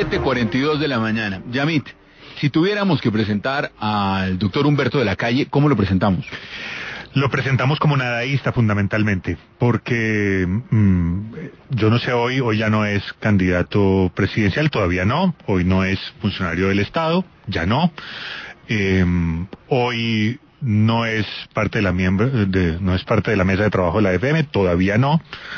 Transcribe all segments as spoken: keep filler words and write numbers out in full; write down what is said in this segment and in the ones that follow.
siete cuarenta y dos de la mañana. Yamit, si tuviéramos que presentar al doctor Humberto de la Calle, ¿cómo lo presentamos? Lo presentamos como nadaísta fundamentalmente, porque mmm, yo no sé, hoy, hoy ya no es candidato presidencial, todavía no, hoy no es funcionario del Estado, ya no, eh, hoy no es parte de la miembro, de, no es parte de la mesa de trabajo de la F M, todavía no,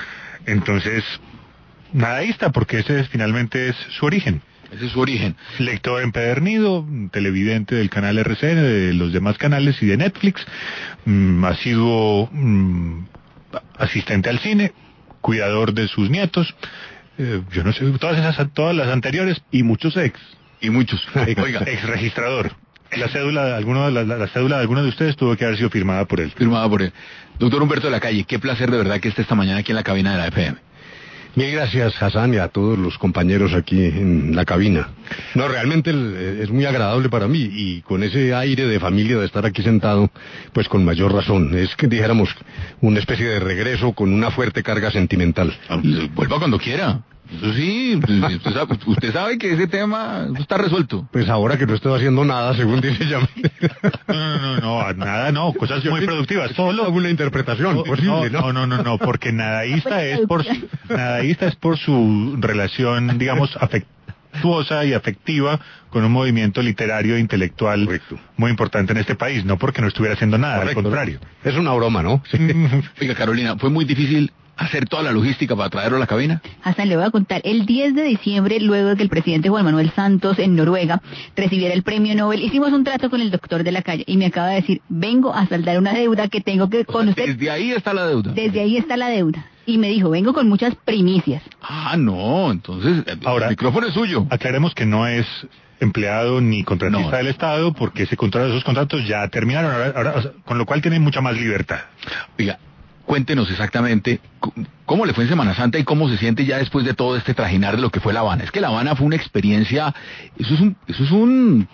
entonces nadaísta, porque ese es, finalmente es su origen. Ese es su origen. Lector empedernido, televidente del canal R C N, de los demás canales y de Netflix. Mm, ha sido mm, asistente al cine, cuidador de sus nietos. Eh, yo no sé, todas esas, todas las anteriores. Y muchos ex. Y muchos. Oiga, ex registrador. La cédula de alguno, la, la cédula de alguno de ustedes tuvo que haber sido firmada por él. Firmada por él. Doctor Humberto de la Calle, qué placer de verdad que esté esta mañana aquí en la cabina de la F M. Mil gracias, Hassan, y a todos los compañeros aquí en la cabina. No, realmente es muy agradable para mí, y con ese aire de familia de estar aquí sentado, pues con mayor razón. Es que dijéramos una especie de regreso con una fuerte carga sentimental. Vuelva cuando quiera. Eso sí, usted sabe, usted sabe que ese tema está resuelto. Pues ahora que no estoy haciendo nada, según dice Yamit. No, no, no, no, nada, no, cosas muy productivas. Solo alguna interpretación no, posible, ¿no? No, no, no, no, porque nadaísta es por nadaísta es por su relación, digamos, afectuosa y afectiva con un movimiento literario e intelectual. Correcto. Muy importante en este país, no porque no estuviera haciendo nada, correcto, al contrario. Es una broma, ¿no? Sí. Oiga, Carolina, fue muy difícil hacer toda la logística para traerlo a la cabina. Hassan, le voy a contar, el diez de diciembre, luego de que el presidente Juan Manuel Santos en Noruega recibiera el premio Nobel, hicimos un trato con el doctor de la Calle y me acaba de decir, vengo a saldar una deuda que tengo que con usted. Desde ahí está la deuda. Desde ahí está la deuda. Y me dijo, vengo con muchas primicias. Ah, no, entonces ahora, el micrófono es suyo. Aclaremos que no es empleado ni contratista no. del Estado, porque ese contrato, esos contratos ya terminaron, ahora, ahora, con lo cual tiene mucha más libertad. Oiga, cuéntenos exactamente cómo le fue en Semana Santa y cómo se siente ya después de todo este trajinar de lo que fue La Habana. Es que La Habana fue una experiencia, eso es un, eso es un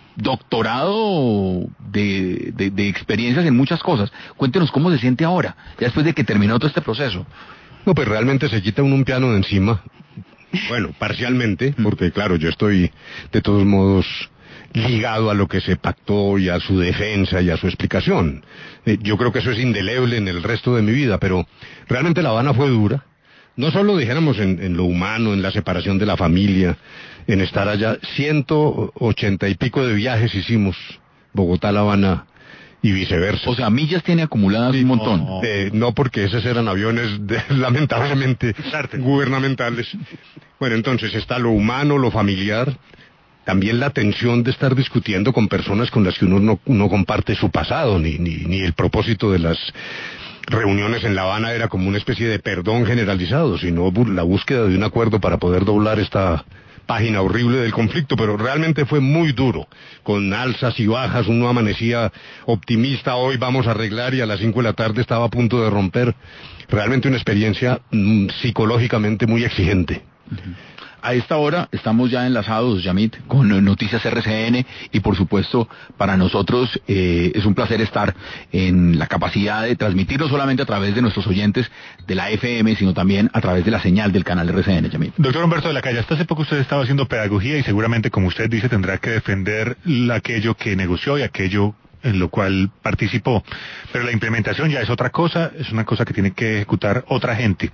doctorado de, de, de experiencias en muchas cosas. Cuéntenos cómo se siente ahora, ya después de que terminó todo este proceso. No, pues realmente se quita uno un piano de encima. Bueno, parcialmente, porque claro, yo estoy de todos modos ligado a lo que se pactó y a su defensa y a su explicación. Eh, yo creo que eso es indeleble en el resto de mi vida, pero realmente La Habana fue dura. No solo dijéramos en, en lo humano, en la separación de la familia, en estar allá. Ciento ochenta y pico de viajes hicimos, Bogotá-La Habana y viceversa. O sea, millas tiene acumuladas sí, un montón. No, eh, no, porque esos eran aviones de, lamentablemente gubernamentales. Bueno, entonces está lo humano, lo familiar. También la tensión de estar discutiendo con personas con las que uno no, no comparte su pasado, ni, ni, ni el propósito de las reuniones en La Habana era como una especie de perdón generalizado, sino la búsqueda de un acuerdo para poder doblar esta página horrible del conflicto, pero realmente fue muy duro, con alzas y bajas. Uno amanecía optimista, hoy vamos a arreglar, y a las cinco de la tarde estaba a punto de romper. Realmente una experiencia mm, psicológicamente muy exigente. Uh-huh. A esta hora estamos ya enlazados, Yamit, con Noticias R C N, y por supuesto para nosotros eh, es un placer estar en la capacidad de transmitir no solamente a través de nuestros oyentes de la F M, sino también a través de la señal del canal R C N, Yamit. Doctor Humberto de la Calle, hasta hace poco usted estaba haciendo pedagogía y seguramente, como usted dice, tendrá que defender aquello que negoció y aquello en lo cual participó. Pero la implementación ya es otra cosa, es una cosa que tiene que ejecutar otra gente.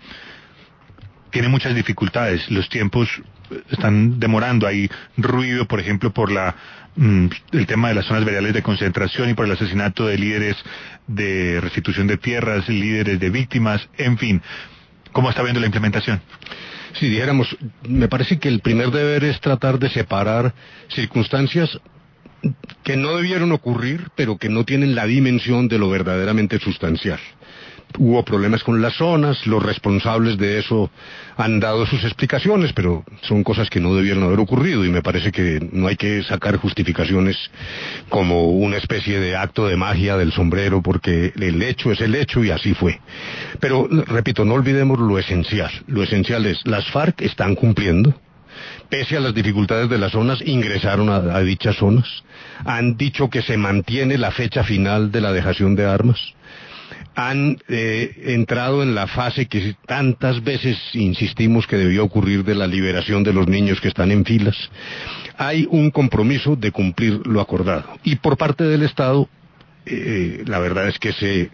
Tiene muchas dificultades, los tiempos están demorando, hay ruido, por ejemplo, por la mm, el tema de las zonas veredales de concentración y por el asesinato de líderes de restitución de tierras, líderes de víctimas, en fin. ¿Cómo está viendo la implementación? Si dijéramos, me parece que el primer deber es tratar de separar circunstancias que no debieron ocurrir, pero que no tienen la dimensión de lo verdaderamente sustancial. Hubo problemas con las zonas, los responsables de eso han dado sus explicaciones, pero son cosas que no debieron haber ocurrido, y me parece que no hay que sacar justificaciones como una especie de acto de magia del sombrero, porque el hecho es el hecho y así fue. Pero, repito, no olvidemos lo esencial. Lo esencial es, las FARC están cumpliendo. Pese a las dificultades de las zonas, ingresaron a, a dichas zonas. Han dicho que se mantiene la fecha final de la dejación de armas. han eh, entrado en la fase que tantas veces insistimos que debió ocurrir de la liberación de los niños que están en filas. Hay un compromiso de cumplir lo acordado. Y por parte del Estado, eh, la verdad es que se...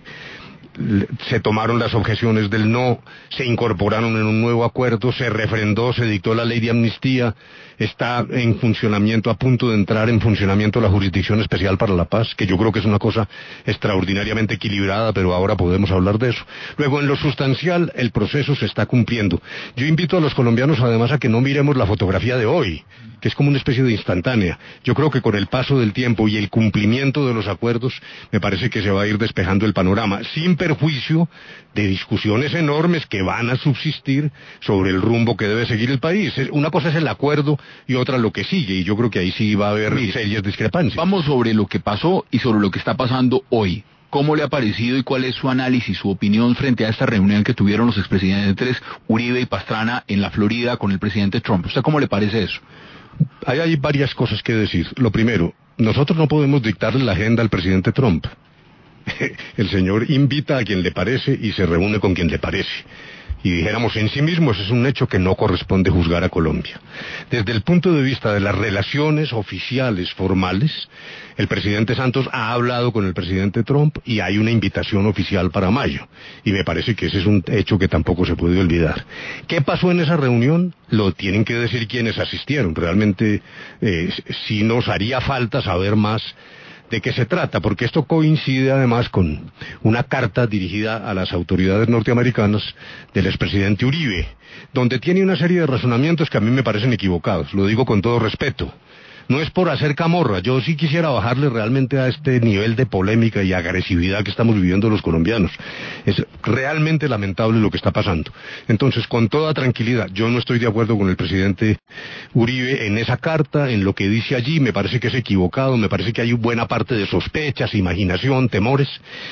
se tomaron las objeciones del no, se incorporaron en un nuevo acuerdo, se refrendó, se dictó la ley de amnistía, está en funcionamiento, a punto de entrar en funcionamiento la Jurisdicción Especial para la Paz, que yo creo que es una cosa extraordinariamente equilibrada, pero ahora podemos hablar de eso. Luego, en lo sustancial, el proceso se está cumpliendo. Yo invito a los colombianos además a que no miremos la fotografía de hoy, que es como una especie de instantánea. Yo creo que con el paso del tiempo y el cumplimiento de los acuerdos, me parece que se va a ir despejando el panorama, sin perjuicio de discusiones enormes que van a subsistir sobre el rumbo que debe seguir el país. Una cosa es el acuerdo y otra lo que sigue, y yo creo que ahí sí va a haber Mire, serias discrepancias. Vamos sobre lo que pasó y sobre lo que está pasando hoy. ¿Cómo le ha parecido y cuál es su análisis, su opinión frente a esta reunión que tuvieron los expresidentes Uribe y Pastrana en la Florida con el presidente Trump? ¿Usted cómo le parece eso? Ahí hay varias cosas que decir. Lo primero, nosotros no podemos dictarle la agenda al presidente Trump. El señor invita a quien le parece y se reúne con quien le parece. Y dijéramos, en sí mismo ese es un hecho que no corresponde juzgar a Colombia. Desde el punto de vista de las relaciones oficiales, formales, el presidente Santos ha hablado con el presidente Trump y hay una invitación oficial para mayo. Y me parece que ese es un hecho que tampoco se puede olvidar. ¿Qué pasó en esa reunión? Lo tienen que decir quienes asistieron. Realmente eh, sí nos haría falta saber más de qué se trata, porque esto coincide además con una carta dirigida a las autoridades norteamericanas del expresidente Uribe, donde tiene una serie de razonamientos que a mí me parecen equivocados, lo digo con todo respeto. No es por hacer camorra, yo sí quisiera bajarle realmente a este nivel de polémica y agresividad que estamos viviendo los colombianos. Es realmente lamentable lo que está pasando. Entonces, con toda tranquilidad, yo no estoy de acuerdo con el presidente Uribe en esa carta, en lo que dice allí, me parece que es equivocado, me parece que hay buena parte de sospechas, imaginación, temores,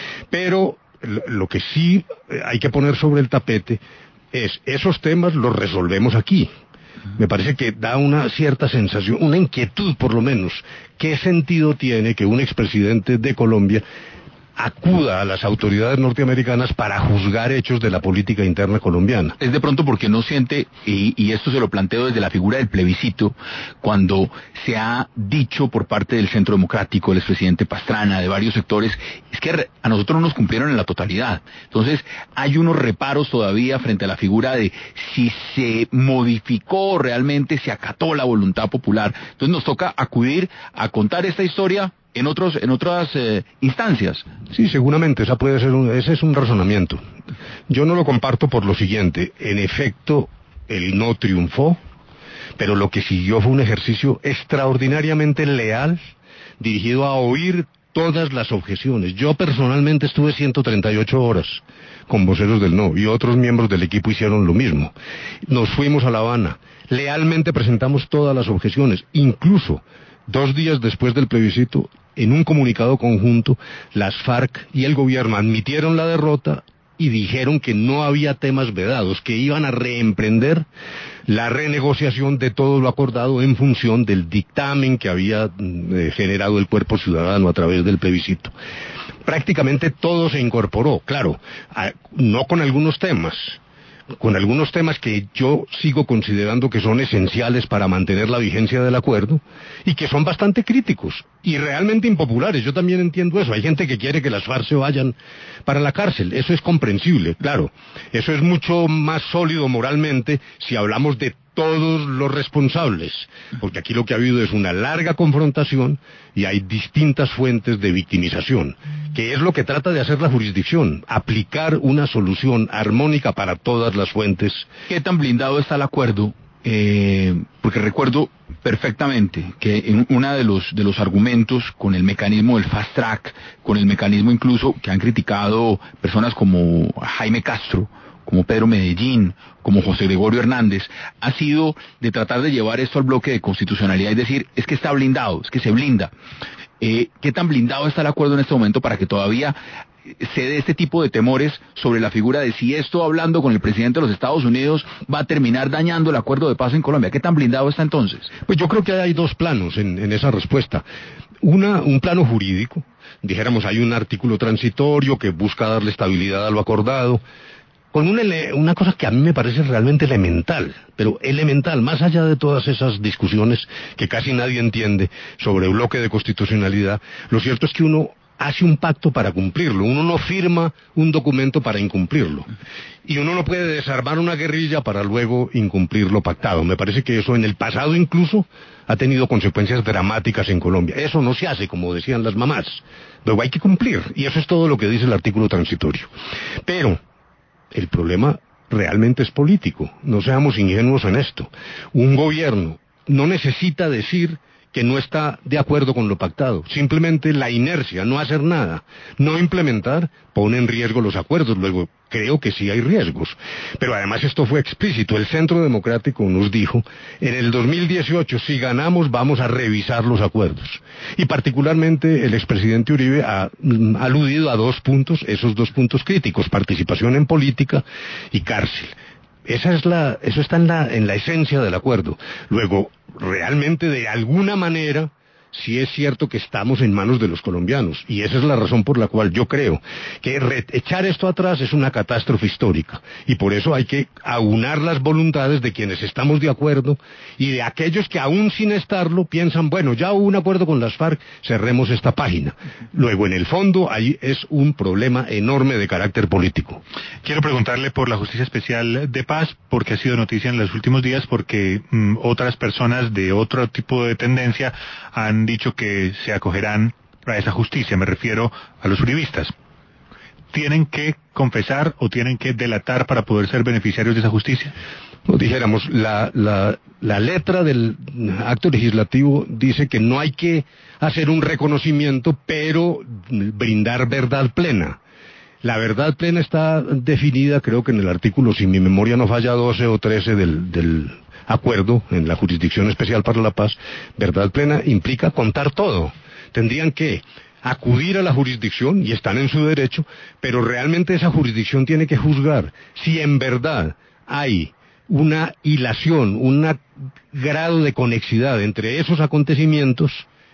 pero lo que sí hay que poner sobre el tapete es, esos temas los resolvemos aquí. Me parece que da una cierta sensación, una inquietud por lo menos. ¿Qué sentido tiene que un expresidente de Colombia acuda a las autoridades norteamericanas para juzgar hechos de la política interna colombiana? Es de pronto porque no siente, y, y esto se lo planteo desde la figura del plebiscito, cuando se ha dicho por parte del Centro Democrático, del expresidente Pastrana, de varios sectores, es que a nosotros no nos cumplieron en la totalidad. Entonces, hay unos reparos todavía frente a la figura de si se modificó realmente, se acató la voluntad popular. Entonces nos toca acudir a contar esta historia en otros en otras eh, instancias. Sí, seguramente, esa puede ser un, ese es un razonamiento. Yo no lo comparto por lo siguiente. En efecto, el no triunfó, pero lo que siguió fue un ejercicio extraordinariamente leal, dirigido a oír todas las objeciones. Yo personalmente estuve ciento treinta y ocho horas con voceros del no, y otros miembros del equipo hicieron lo mismo. Nos fuimos a La Habana, lealmente presentamos todas las objeciones, incluso dos días después del plebiscito, en un comunicado conjunto, las FARC y el gobierno admitieron la derrota y dijeron que no había temas vedados, que iban a reemprender la renegociación de todo lo acordado en función del dictamen que había eh, generado el cuerpo ciudadano a través del plebiscito. Prácticamente todo se incorporó, claro, a, no con algunos temas, con algunos temas que yo sigo considerando que son esenciales para mantener la vigencia del acuerdo y que son bastante críticos y realmente impopulares. Yo también entiendo eso. Hay gente que quiere que las FARC se vayan para la cárcel. Eso es comprensible, claro. Eso es mucho más sólido moralmente si hablamos de todos los responsables, porque aquí lo que ha habido es una larga confrontación y hay distintas fuentes de victimización, que es lo que trata de hacer la jurisdicción, aplicar una solución armónica para todas las fuentes. ¿Qué tan blindado está el acuerdo? Eh, porque recuerdo perfectamente que en uno de los de los argumentos con el mecanismo del fast track, con el mecanismo incluso que han criticado personas como Jaime Castro, como Pedro Medellín, como José Gregorio Hernández, ha sido de tratar de llevar esto al bloque de constitucionalidad, es decir, es que está blindado, es que se blinda. Eh, ¿Qué tan blindado está el acuerdo en este momento para que todavía se dé este tipo de temores sobre la figura de si esto, hablando con el presidente de los Estados Unidos, va a terminar dañando el acuerdo de paz en Colombia? ¿Qué tan blindado está entonces? Pues yo creo que hay dos planos en, en esa respuesta. Una, un plano jurídico. Dijéramos, hay un artículo transitorio que busca darle estabilidad a lo acordado, con una, una cosa que a mí me parece realmente elemental, pero elemental, más allá de todas esas discusiones que casi nadie entiende sobre bloque de constitucionalidad. Lo cierto es que uno hace un pacto para cumplirlo, uno no firma un documento para incumplirlo, y uno no puede desarmar una guerrilla para luego incumplir lo pactado. Me parece que eso en el pasado incluso ha tenido consecuencias dramáticas en Colombia. Eso no se hace, como decían las mamás, luego hay que cumplir, y eso es todo lo que dice el artículo transitorio. Pero el problema realmente es político, no seamos ingenuos en esto. Un gobierno no necesita decir que no está de acuerdo con lo pactado. Simplemente la inercia, no hacer nada, no implementar, pone en riesgo los acuerdos. Luego, creo que sí hay riesgos. Pero además esto fue explícito. El Centro Democrático nos dijo, en el dos mil dieciocho, si ganamos, vamos a revisar los acuerdos. Y particularmente el expresidente Uribe ha mm, aludido a dos puntos, esos dos puntos críticos: participación en política y cárcel. Esa es la, eso está en la, en la esencia del acuerdo. Luego, realmente, de alguna manera, sí es cierto que estamos en manos de los colombianos, y esa es la razón por la cual yo creo que re- echar esto atrás es una catástrofe histórica, y por eso hay que aunar las voluntades de quienes estamos de acuerdo y de aquellos que aún sin estarlo piensan, bueno, ya hubo un acuerdo con las FARC, cerremos esta página. Luego, en el fondo, ahí es un problema enorme de carácter político. Quiero preguntarle por la Justicia Especial de Paz, porque ha sido noticia en los últimos días, porque mm, otras personas de otro tipo de tendencia han dicho que se acogerán a esa justicia. Me refiero a los uribistas. ¿Tienen que confesar o tienen que delatar para poder ser beneficiarios de esa justicia? No, dijéramos, la, la, la letra del acto legislativo dice que no hay que hacer un reconocimiento, pero brindar verdad plena. La verdad plena está definida, creo que en el artículo, si mi memoria no falla, doce o trece del, del acuerdo, en la Jurisdicción Especial para la Paz. Verdad plena implica contar todo. Tendrían que acudir a la jurisdicción, y están en su derecho, pero realmente esa jurisdicción tiene que juzgar si en verdad hay una hilación, un grado de conexidad entre esos acontecimientos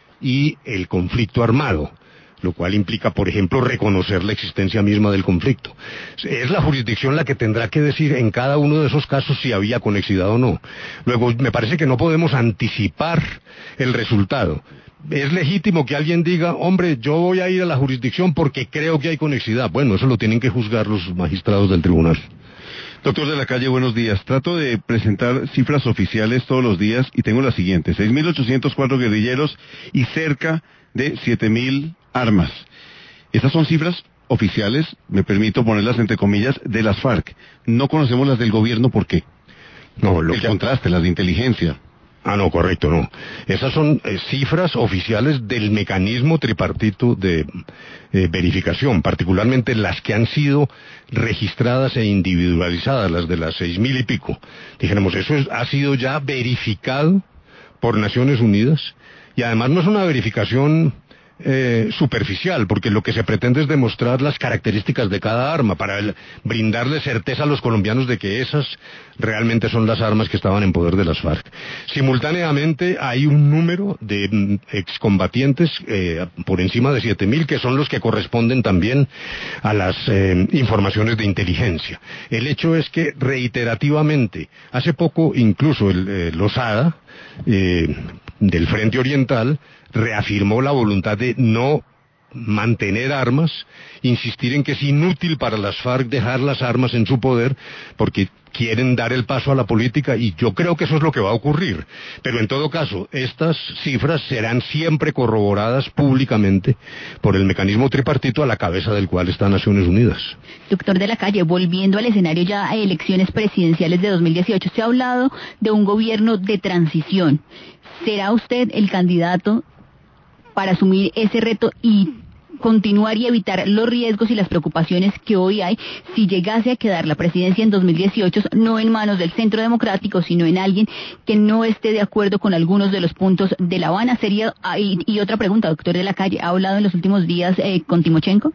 y el conflicto armado, lo cual implica, por ejemplo, reconocer la existencia misma del conflicto. Es la jurisdicción la que tendrá que decir en cada uno de esos casos si había conexidad o no. Luego, me parece que no podemos anticipar el resultado. Es legítimo que alguien diga, hombre, yo voy a ir a la jurisdicción porque creo que hay conexidad. Bueno, eso lo tienen que juzgar los magistrados del tribunal. Doctor de la Calle, buenos días. Trato de presentar cifras oficiales todos los días y tengo las siguientes: seis mil ochocientos cuatro guerrilleros y cerca de siete mil armas. Estas son cifras oficiales, me permito ponerlas entre comillas, de las FARC. No conocemos las del gobierno, ¿por qué? No, lo El que... contraste, las de inteligencia. Ah, no, correcto, no. Esas son eh, cifras oficiales del mecanismo tripartito de eh, verificación, particularmente las que han sido registradas e individualizadas, las de las seis mil y pico. Dijéramos, eso es, ha sido ya verificado por Naciones Unidas, y además no es una verificación Eh, superficial, porque lo que se pretende es demostrar las características de cada arma para el, brindarle certeza a los colombianos de que esas realmente son las armas que estaban en poder de las FARC. Simultáneamente hay un número de mm, excombatientes eh, por encima de siete mil, que son los que corresponden también a las eh, informaciones de inteligencia. El hecho es que reiterativamente, hace poco incluso el eh, Lozada eh, del Frente Oriental reafirmó la voluntad de no mantener armas, insistir en que es inútil para las FARC dejar las armas en su poder porque quieren dar el paso a la política, y yo creo que eso es lo que va a ocurrir. Pero en todo caso, estas cifras serán siempre corroboradas públicamente por el mecanismo tripartito a la cabeza del cual está Naciones Unidas. Doctor de la Calle, volviendo al escenario ya a elecciones presidenciales de dos mil dieciocho, se ha hablado de un gobierno de transición. ¿Será usted el candidato para asumir ese reto y continuar y evitar los riesgos y las preocupaciones que hoy hay si llegase a quedar la presidencia en dos mil dieciocho no en manos del Centro Democrático, sino en alguien que no esté de acuerdo con algunos de los puntos de La Habana? Sería, ah, y, y otra pregunta, doctor de la Calle, ¿ha hablado en los últimos días eh, con Timochenko?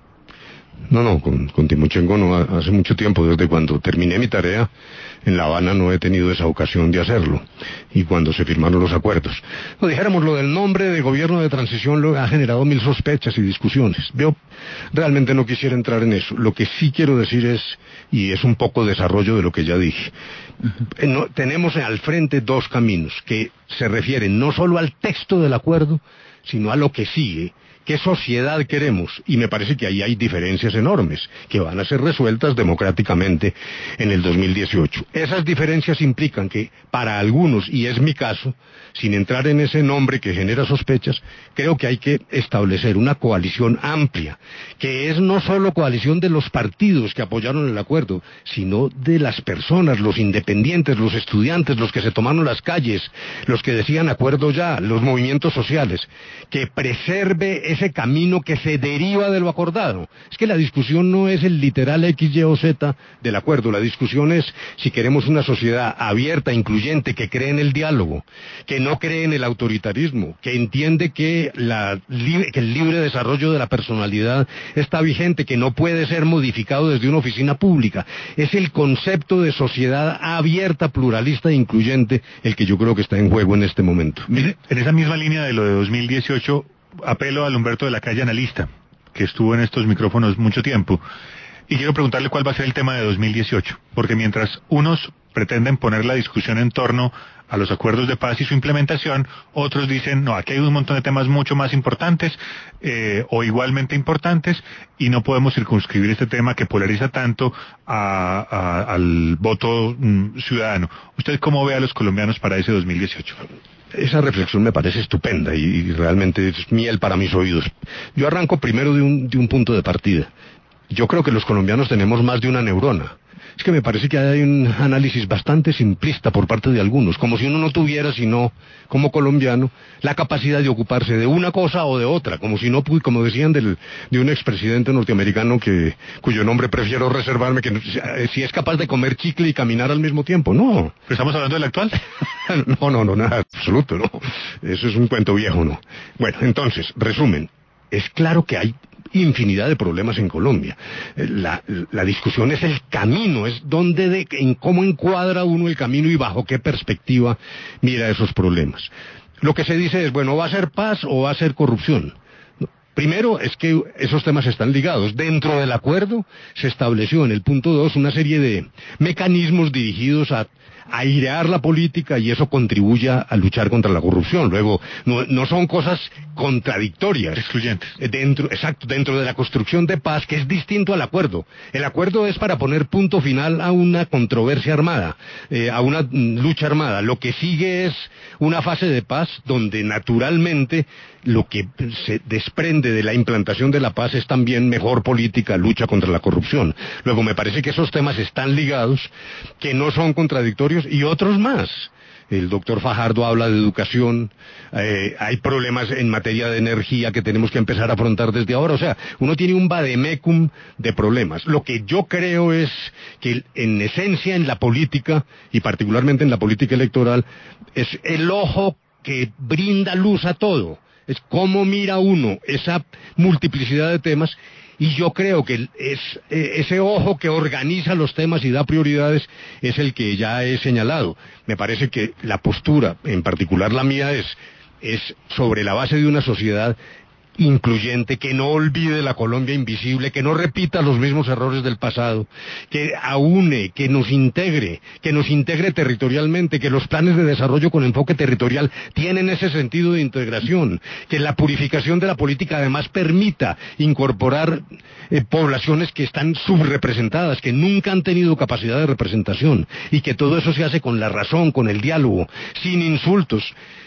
No, no, con, con Timochenko no, hace mucho tiempo, desde cuando terminé mi tarea en La Habana no he tenido esa ocasión de hacerlo, y cuando se firmaron los acuerdos. No, dijéramos, lo del nombre de gobierno de transición lo ha generado mil sospechas y discusiones. Yo realmente no quisiera entrar en eso. Lo que sí quiero decir es, y es un poco desarrollo de lo que ya dije, uh-huh. no, tenemos al frente dos caminos que se refieren no solo al texto del acuerdo, sino a lo que sigue. ¿Qué sociedad queremos? Y me parece que ahí hay diferencias enormes, que van a ser resueltas democráticamente en el dos mil dieciocho. Esas diferencias implican que, para algunos, y es mi caso, sin entrar en ese nombre que genera sospechas, creo que hay que establecer una coalición amplia, que es no solo coalición de los partidos que apoyaron el acuerdo, sino de las personas, los independientes, los estudiantes, los que se tomaron las calles, los que decían acuerdo ya, los movimientos sociales, que preserve ese camino que se deriva de lo acordado. Es que la discusión no es el literal X, Y o Z del acuerdo, la discusión es si queremos una sociedad abierta, incluyente, que cree en el diálogo, que no cree en el autoritarismo, que entiende que, la, que el libre desarrollo de la personalidad está vigente, que no puede ser modificado desde una oficina pública. Es el concepto de sociedad abierta, pluralista e incluyente el que yo creo que está en juego en este momento. En esa misma línea de lo de dos mil dieciocho, apelo al Humberto de la Calle, analista, que estuvo en estos micrófonos mucho tiempo, y quiero preguntarle cuál va a ser el tema de dos mil dieciocho, porque mientras unos pretenden poner la discusión en torno a los acuerdos de paz y su implementación, otros dicen, no, aquí hay un montón de temas mucho más importantes eh, o igualmente importantes, y no podemos circunscribir este tema que polariza tanto a, a, al voto mm, ciudadano. ¿Usted cómo ve a los colombianos para ese dos mil dieciocho? Esa reflexión me parece estupenda y, y realmente es miel para mis oídos. Yo arranco primero de un, de un punto de partida. Yo creo que los colombianos tenemos más de una neurona. Es que me parece que hay un análisis bastante simplista por parte de algunos, como si uno no tuviera, sino como colombiano, la capacidad de ocuparse de una cosa o de otra, como si no, como decían del, de un expresidente norteamericano que, cuyo nombre prefiero reservarme, que si es capaz de comer chicle y caminar al mismo tiempo. No. ¿Estamos hablando del actual? No, no, no, nada, absoluto, no. Eso es un cuento viejo, ¿no? Bueno, entonces, resumen, es claro que hay infinidad de problemas en Colombia. La, la discusión es el camino, es dónde, de, en cómo encuadra uno el camino y bajo qué perspectiva mira esos problemas. Lo que se dice es, bueno, ¿va a ser paz o va a ser corrupción? Primero es que esos temas están ligados. Dentro del acuerdo se estableció en el punto dos una serie de mecanismos dirigidos a airear la política y eso contribuye a luchar contra la corrupción. Luego, no, no son cosas contradictorias. Excluyentes. Dentro, exacto, dentro de la construcción de paz, que es distinto al acuerdo. El acuerdo es para poner punto final a una controversia armada, eh, a una lucha armada. Lo que sigue es una fase de paz donde naturalmente lo que se desprende de la implantación de la paz es también mejor política, lucha contra la corrupción. Luego me parece que esos temas están ligados, que no son contradictorios, y otros más. El doctor Fajardo habla de educación, eh, hay problemas en materia de energía que tenemos que empezar a afrontar desde ahora. O sea, uno tiene un vademecum de problemas. Lo que yo creo es que en esencia en la política, y particularmente en la política electoral, es el ojo que brinda luz a todo. Es cómo mira uno esa multiplicidad de temas, y yo creo que es, ese ojo que organiza los temas y da prioridades es el que ya he señalado. Me parece que la postura, en particular la mía, es, es sobre la base de una sociedad incluyente, que no olvide la Colombia invisible, que no repita los mismos errores del pasado, que aúne, que nos integre, que nos integre territorialmente, que los planes de desarrollo con enfoque territorial tienen ese sentido de integración, que la purificación de la política además permita incorporar eh, poblaciones que están subrepresentadas, que nunca han tenido capacidad de representación, y que todo eso se hace con la razón, con el diálogo, sin insultos.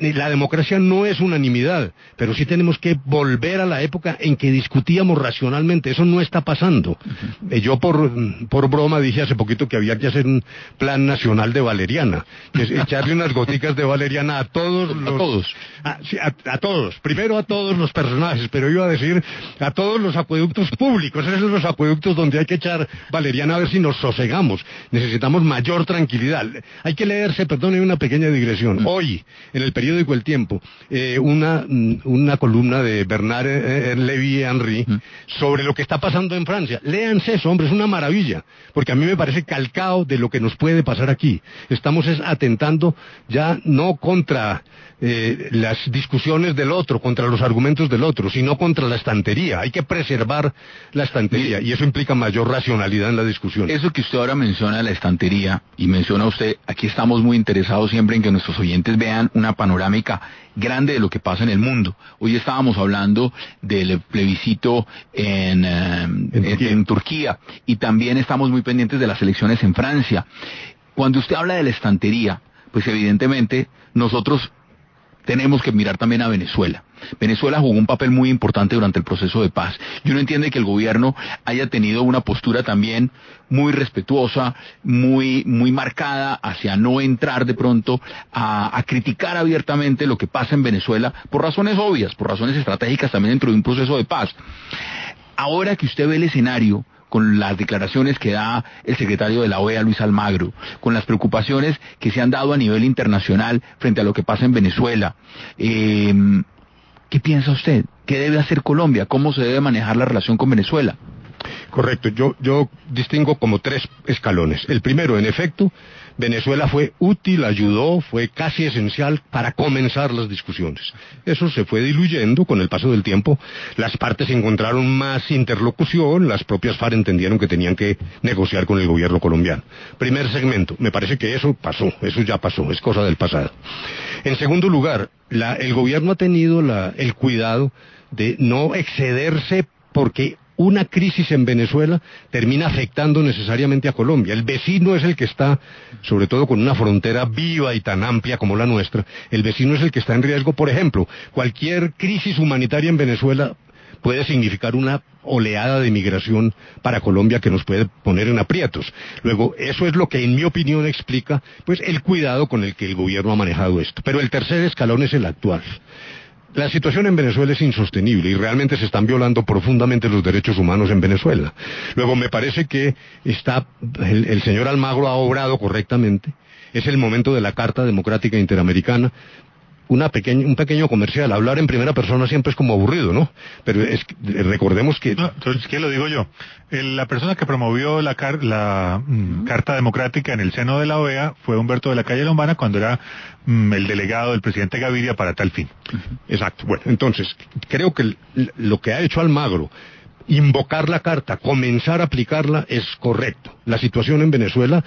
la democracia no es unanimidad, pero sí tenemos que volver a la época en que discutíamos racionalmente. Eso no está pasando. Uh-huh. Yo por, por broma dije hace poquito que había que hacer un plan nacional de valeriana, que es echarle unas goticas de valeriana a todos los... A todos. A, sí, a, a todos. Primero a todos los personajes, pero iba a decir a todos los acueductos públicos. Esos son los acueductos donde hay que echar valeriana a ver si nos sosegamos. Necesitamos mayor tranquilidad. Hay que leerse, perdone una pequeña digresión. Uh-huh. Hoy, en el periódico El Tiempo, eh, una, una columna de Bernard eh, Lévy Henry uh-huh. sobre lo que está pasando en Francia. Léanse eso, hombre, es una maravilla, porque a mí me parece calcado de lo que nos puede pasar aquí. Estamos es atentando ya no contra eh, las discusiones del otro, contra los argumentos del otro, sino contra la estantería. Hay que preservar la estantería, y eso implica mayor racionalidad en la discusión. Eso que usted ahora menciona, la estantería, y menciona usted, aquí estamos muy interesados siempre en que nuestros oyentes vean una panorámica grande de lo que pasa en el mundo. Hoy estábamos hablando del plebiscito en, eh, en, Turquía. en, en Turquía, y también estamos muy pendientes de las elecciones en Francia. Cuando usted habla de la estantería, pues evidentemente nosotros tenemos que mirar también a Venezuela. Venezuela jugó un papel muy importante durante el proceso de paz. Y uno entiende que el gobierno haya tenido una postura también muy respetuosa, muy, muy marcada hacia no entrar de pronto a, a criticar abiertamente lo que pasa en Venezuela por razones obvias, por razones estratégicas también dentro de un proceso de paz. Ahora que usted ve el escenario, con las declaraciones que da el secretario de la O E A, Luis Almagro, con las preocupaciones que se han dado a nivel internacional frente a lo que pasa en Venezuela, eh, ¿qué piensa usted? ¿Qué debe hacer Colombia? ¿Cómo se debe manejar la relación con Venezuela? Correcto, yo, yo distingo como tres escalones. El primero, en efecto, Venezuela fue útil, ayudó, fue casi esencial para comenzar las discusiones. Eso se fue diluyendo con el paso del tiempo. Las partes encontraron más interlocución, las propias FARC entendieron que tenían que negociar con el gobierno colombiano. Primer segmento, me parece que eso pasó, eso ya pasó, es cosa del pasado. En segundo lugar, la, el gobierno ha tenido la, el cuidado de no excederse porque una crisis en Venezuela termina afectando necesariamente a Colombia. El vecino es el que está, sobre todo con una frontera viva y tan amplia como la nuestra, el vecino es el que está en riesgo. Por ejemplo, cualquier crisis humanitaria en Venezuela puede significar una oleada de migración para Colombia que nos puede poner en aprietos. Luego, eso es lo que en mi opinión explica pues el cuidado con el que el gobierno ha manejado esto. Pero el tercer escalón es el actual. La situación en Venezuela es insostenible y realmente se están violando profundamente los derechos humanos en Venezuela. Luego me parece que está el, el señor Almagro ha obrado correctamente. Es el momento de la Carta Democrática Interamericana. Una pequeña, un pequeño comercial. Hablar en primera persona siempre es como aburrido, ¿no? Pero es, recordemos que... No, entonces, ¿qué lo digo yo? El, la persona que promovió la, car, la mm, Carta Democrática en el seno de la O E A fue Humberto de la Calle Lombana cuando era mm, el delegado del presidente Gaviria para tal fin. Exacto. Bueno, entonces, creo que lo que ha hecho Almagro, invocar la Carta, comenzar a aplicarla, es correcto. La situación en Venezuela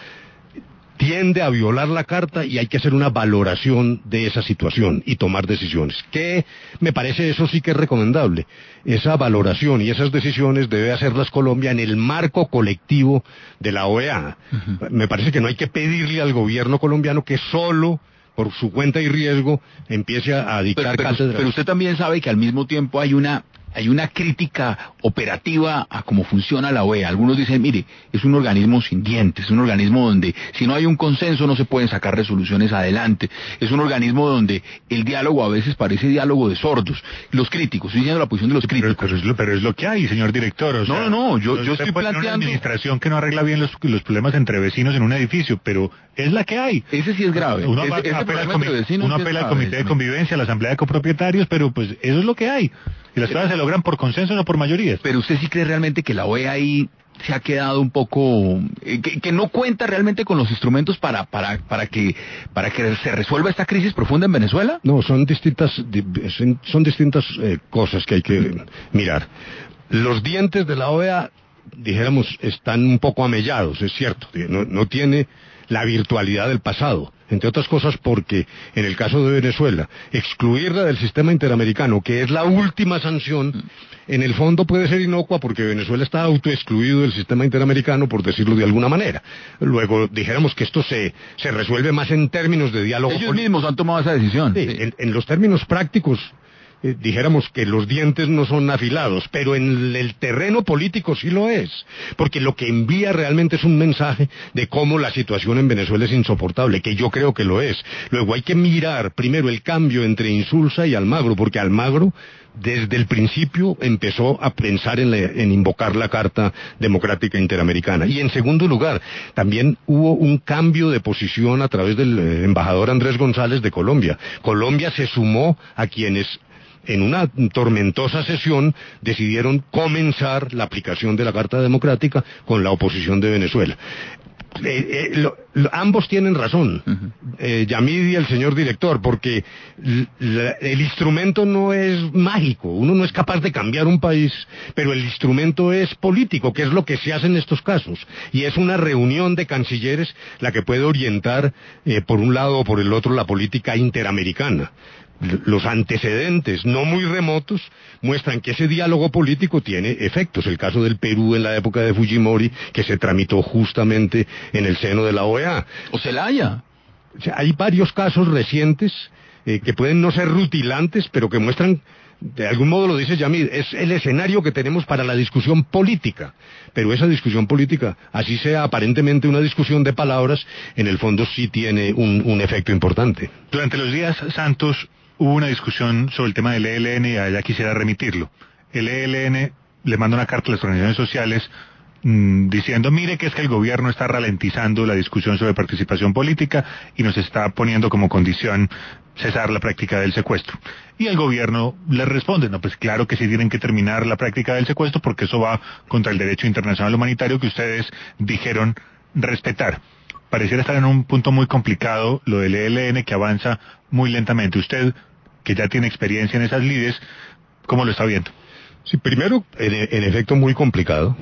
tiende a violar la Carta y hay que hacer una valoración de esa situación y tomar decisiones. Que me parece eso sí que es recomendable. Esa valoración y esas decisiones debe hacerlas Colombia en el marco colectivo de la O E A. Uh-huh. Me parece que no hay que pedirle al gobierno colombiano que solo por su cuenta y riesgo empiece a dictar pero, cátedras. Pero, pero usted también sabe que al mismo tiempo hay una hay una crítica operativa a cómo funciona la O E A. Algunos dicen, mire, es un organismo sin dientes, es un organismo donde si no hay un consenso no se pueden sacar resoluciones adelante, es un organismo donde el diálogo a veces parece diálogo de sordos. Los críticos, estoy diciendo la posición de los críticos. Pero, pero, es, lo, pero es lo que hay, señor director. O sea, no, no, no, yo, yo estoy planteando... una administración que no arregla bien los, los problemas entre vecinos en un edificio, pero es la que hay. Ese sí es grave. Uno, ese, va, ese apela, al, comi uno apela al comité de convivencia, a la asamblea de copropietarios, pero pues eso es lo que hay. Y las cosas se logran por consenso, no por mayorías. Pero usted sí cree realmente que la O E A ahí se ha quedado un poco... Eh, que, que no cuenta realmente con los instrumentos para, para, para, que, para que se resuelva esta crisis profunda en Venezuela? No, son distintas, son distintas eh, cosas que hay que mirar. Los dientes de la O E A, dijéramos, están un poco amellados, es cierto. No, no tiene la virtualidad del pasado, entre otras cosas porque, en el caso de Venezuela, excluirla del sistema interamericano, que es la última sanción, en el fondo puede ser inocua porque Venezuela está autoexcluido del sistema interamericano, por decirlo de alguna manera. Luego, dijéramos que esto se, se resuelve más en términos de diálogo. Ellos mismos han tomado esa decisión. Sí, en, en los términos prácticos, eh, dijéramos que los dientes no son afilados, pero en el terreno político sí lo es, porque lo que envía realmente es un mensaje de cómo la situación en Venezuela es insoportable, que yo creo que lo es. Luego hay que mirar primero el cambio entre Insulza y Almagro, porque Almagro desde el principio empezó a pensar en, la, en invocar la Carta Democrática Interamericana. Y en segundo lugar, también hubo un cambio de posición a través del eh, embajador Andrés González de Colombia. Colombia se sumó a quienes en una tormentosa sesión decidieron comenzar la aplicación de la Carta Democrática con la oposición de Venezuela. Eh, eh, lo, lo, ambos tienen razón, uh-huh. eh, Yamid y el señor director, porque la, el instrumento no es mágico, uno no es capaz de cambiar un país, pero el instrumento es político, que es lo que se hace en estos casos, y es una reunión de cancilleres la que puede orientar eh, por un lado o por el otro la política interamericana. Los antecedentes, no muy remotos, muestran que ese diálogo político tiene efectos. El caso del Perú en la época de Fujimori, que se tramitó justamente en el seno de la O E A. O Zelaya. O sea, hay varios casos recientes eh, que pueden no ser rutilantes, pero que muestran, de algún modo lo dice Yamid, es el escenario que tenemos para la discusión política. Pero esa discusión política, así sea aparentemente una discusión de palabras, en el fondo sí tiene un, un efecto importante. Durante los días santos hubo una discusión sobre el tema del E L N y allá quisiera remitirlo. El E L N le manda una carta a las organizaciones sociales mmm, diciendo, mire que es que el gobierno está ralentizando la discusión sobre participación política y nos está poniendo como condición cesar la práctica del secuestro. Y el gobierno le responde, no, pues claro que sí tienen que terminar la práctica del secuestro porque eso va contra el derecho internacional humanitario que ustedes dijeron respetar. Pareciera estar en un punto muy complicado lo del E L N que avanza muy lentamente. Usted, que ya tiene experiencia en esas lides, ¿cómo lo está viendo? Sí, primero, en, en efecto, muy complicado.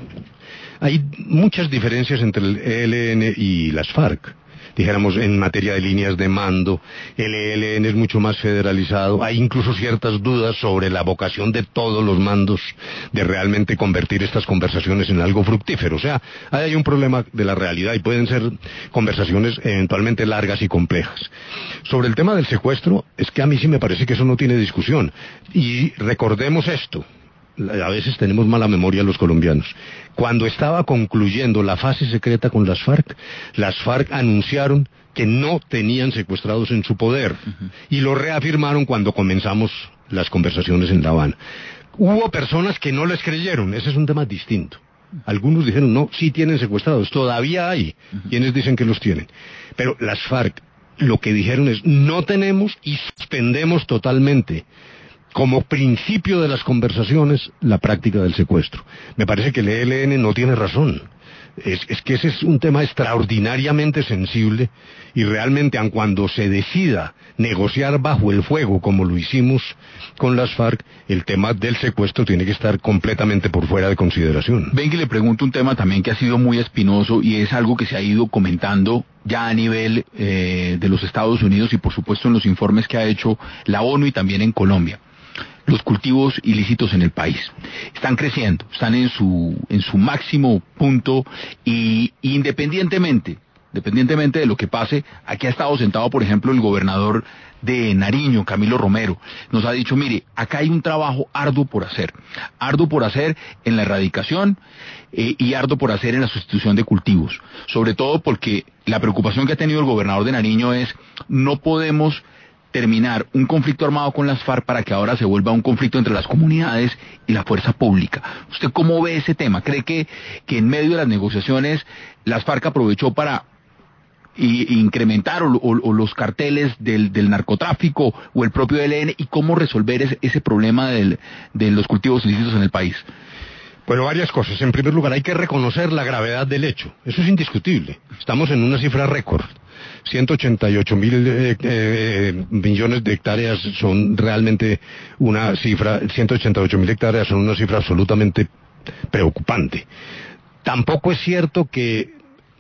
Hay muchas diferencias entre el E L N y las FARC. Dijéramos, en materia de líneas de mando, el E L N es mucho más federalizado, hay incluso ciertas dudas sobre la vocación de todos los mandos de realmente convertir estas conversaciones en algo fructífero. O sea, ahí hay un problema de la realidad y pueden ser conversaciones eventualmente largas y complejas. Sobre el tema del secuestro, es que a mí sí me parece que eso no tiene discusión. Y recordemos esto. A veces tenemos mala memoria los colombianos. Cuando estaba concluyendo la fase secreta con las FARC, las FARC anunciaron que no tenían secuestrados en su poder, uh-huh. y lo reafirmaron cuando comenzamos las conversaciones en La Habana. Hubo personas que no les creyeron, ese es un tema distinto. Algunos dijeron, no, sí tienen secuestrados, todavía hay uh-huh. quienes dicen que los tienen. Pero las FARC lo que dijeron es, no tenemos y suspendemos totalmente como principio de las conversaciones la práctica del secuestro. Me parece que el E L N no tiene razón. Es, es que ese es un tema extraordinariamente sensible y realmente aun cuando se decida negociar bajo el fuego como lo hicimos con las FARC, el tema del secuestro tiene que estar completamente por fuera de consideración. Ven que le pregunto un tema también que ha sido muy espinoso y es algo que se ha ido comentando ya a nivel eh, de los Estados Unidos y por supuesto en los informes que ha hecho la ONU y también en Colombia. Los cultivos ilícitos en el país están creciendo, están en su en su máximo punto y independientemente, independientemente de lo que pase, aquí ha estado sentado, por ejemplo, el gobernador de Nariño, Camilo Romero, nos ha dicho, mire, acá hay un trabajo arduo por hacer, arduo por hacer en la erradicación eh, y arduo por hacer en la sustitución de cultivos, sobre todo porque la preocupación que ha tenido el gobernador de Nariño es, no podemos terminar un conflicto armado con las FARC para que ahora se vuelva un conflicto entre las comunidades y la fuerza pública. ¿Usted cómo ve ese tema? ¿Cree que, que en medio de las negociaciones las FARC aprovechó para y, incrementar o, o, o los carteles del, del narcotráfico o el propio E L N? ¿Y cómo resolver ese, ese problema del, de los cultivos ilícitos en el país? Bueno, varias cosas. En primer lugar, hay que reconocer la gravedad del hecho. Eso es indiscutible. Estamos en una cifra récord. ciento ochenta y ocho mil eh, eh, millones de hectáreas son realmente una cifra, ciento ochenta y ocho mil hectáreas son una cifra absolutamente preocupante. Tampoco es cierto que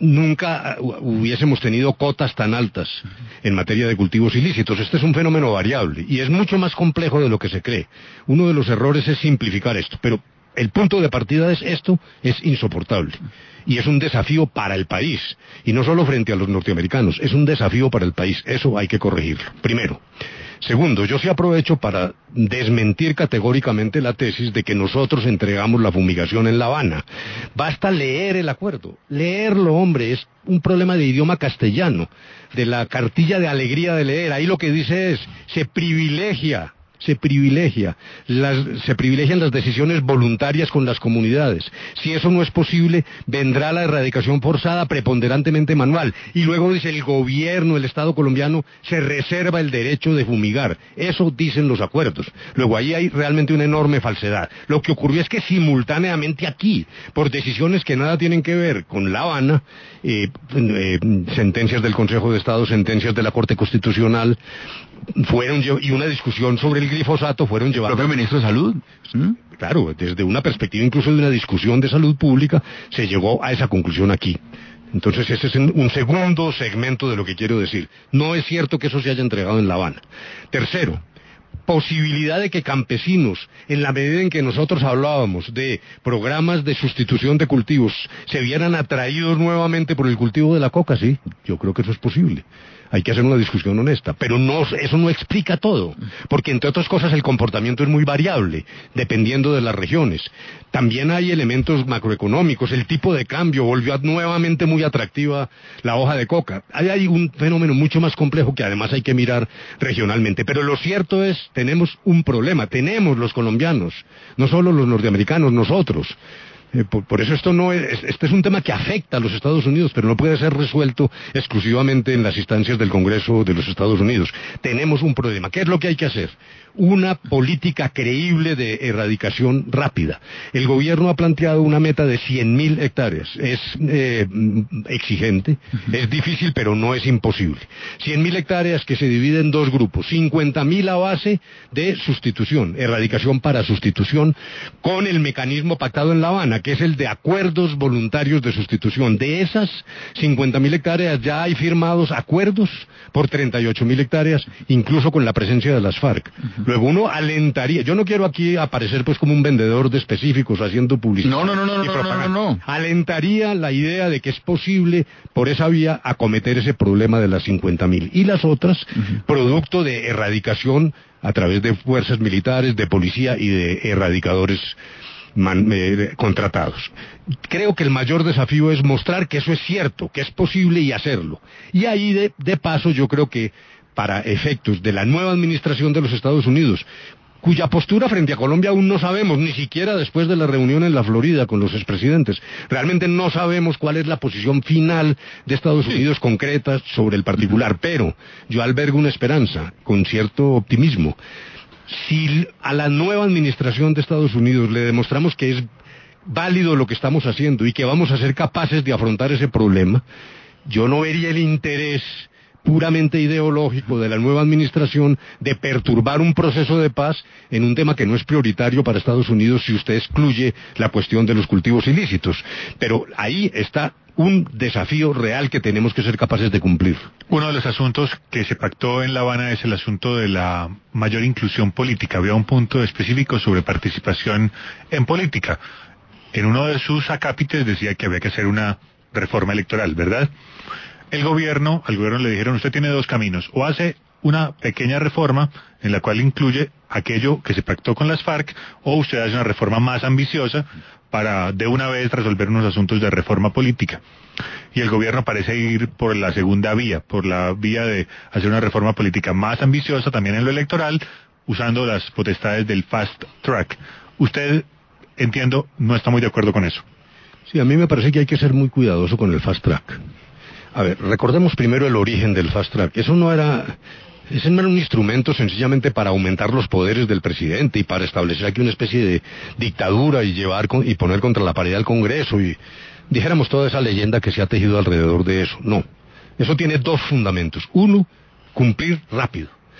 nunca hubiésemos tenido cotas tan altas en materia de cultivos ilícitos. Este es un fenómeno variable y es mucho más complejo de lo que se cree. Uno de los errores es simplificar esto, pero el punto de partida es esto, es insoportable. Y es un desafío para el país. Y no solo frente a los norteamericanos, es un desafío para el país. Eso hay que corregirlo. Primero. Segundo, yo sí aprovecho para desmentir categóricamente la tesis de que nosotros entregamos la fumigación en La Habana. Basta leer el acuerdo. Leerlo, hombre, es un problema de idioma castellano, de la cartilla de alegría de leer. Ahí lo que dice es, se privilegia se privilegia, las, se privilegian las decisiones voluntarias con las comunidades. Si eso no es posible, vendrá la erradicación forzada preponderantemente manual. Y luego dice, el gobierno, el Estado colombiano, se reserva el derecho de fumigar. Eso dicen los acuerdos. Luego ahí hay realmente una enorme falsedad. Lo que ocurrió es que simultáneamente aquí, por decisiones que nada tienen que ver con La Habana, eh, eh, sentencias del Consejo de Estado, sentencias de la Corte Constitucional, fueron y una discusión sobre el glifosato fueron llevadas. ¿El propio ministro de Salud? ¿Mm? Claro, desde una perspectiva incluso de una discusión de salud pública se llegó a esa conclusión aquí. Entonces ese es un segundo segmento de lo que quiero decir. No es cierto que eso se haya entregado en La Habana. Tercero, posibilidad de que campesinos, en la medida en que nosotros hablábamos de programas de sustitución de cultivos, se vieran atraídos nuevamente por el cultivo de la coca, sí, yo creo que eso es posible. Hay que hacer una discusión honesta, pero no, eso no explica todo, porque entre otras cosas el comportamiento es muy variable, dependiendo de las regiones. También hay elementos macroeconómicos, el tipo de cambio volvió nuevamente muy atractiva la hoja de coca. Ahí hay un fenómeno mucho más complejo que además hay que mirar regionalmente, pero lo cierto es, tenemos un problema, tenemos los colombianos, no solo los norteamericanos, nosotros. Eh, por, por eso esto no es, este es un tema que afecta a los Estados Unidos, pero no puede ser resuelto exclusivamente en las instancias del Congreso de los Estados Unidos. Tenemos un problema. ¿Qué es lo que hay que hacer? Una política creíble de erradicación rápida. El gobierno ha planteado una meta de cien mil hectáreas. Es eh, exigente, uh-huh. Es difícil, pero no es imposible. cien mil hectáreas que se dividen en dos grupos. cincuenta mil a base de sustitución, erradicación para sustitución, con el mecanismo pactado en La Habana, que es el de acuerdos voluntarios de sustitución. De esas cincuenta mil hectáreas ya hay firmados acuerdos por treinta y ocho mil hectáreas, incluso con la presencia de las FARC. Uh-huh. Luego uno alentaría, yo no quiero aquí aparecer pues como un vendedor de específicos haciendo publicidad. No, no, no, no, y no, no, no, no. Alentaría la idea de que es posible por esa vía acometer ese problema de las cincuenta mil. Y las otras, uh-huh. Producto de erradicación a través de fuerzas militares, de policía y de erradicadores Man, eh, contratados. Creo que el mayor desafío es mostrar que eso es cierto, que es posible y hacerlo. Y ahí de, de paso yo creo que para efectos de la nueva administración de los Estados Unidos, cuya postura frente a Colombia aún no sabemos, ni siquiera después de la reunión en la Florida con los expresidentes, realmente no sabemos cuál es la posición final de Estados Unidos concreta sobre el particular, pero yo albergo una esperanza, con cierto optimismo. Si a la nueva administración de Estados Unidos le demostramos que es válido lo que estamos haciendo y que vamos a ser capaces de afrontar ese problema, yo no vería el interés puramente ideológico de la nueva administración de perturbar un proceso de paz en un tema que no es prioritario para Estados Unidos si usted excluye la cuestión de los cultivos ilícitos. Pero ahí está un desafío real que tenemos que ser capaces de cumplir. Uno de los asuntos que se pactó en La Habana es el asunto de la mayor inclusión política. Había un punto específico sobre participación en política. En uno de sus acápites decía que había que hacer una reforma electoral, ¿verdad? El gobierno, al gobierno le dijeron, usted tiene dos caminos, o hace una pequeña reforma en la cual incluye aquello que se pactó con las FARC, o usted hace una reforma más ambiciosa para de una vez resolver unos asuntos de reforma política. Y el gobierno parece ir por la segunda vía, por la vía de hacer una reforma política más ambiciosa también en lo electoral, usando las potestades del fast track. Usted, entiendo, no está muy de acuerdo con eso. Sí, a mí me parece que hay que ser muy cuidadoso con el fast track. A ver, recordemos primero el origen del fast track. Eso no era... Ese no era un instrumento sencillamente para aumentar los poderes del presidente y para establecer aquí una especie de dictadura y llevar con, y poner contra la pared al Congreso y dijéramos toda esa leyenda que se ha tejido alrededor de eso. No. Eso tiene dos fundamentos. Uno, cumplir rápido.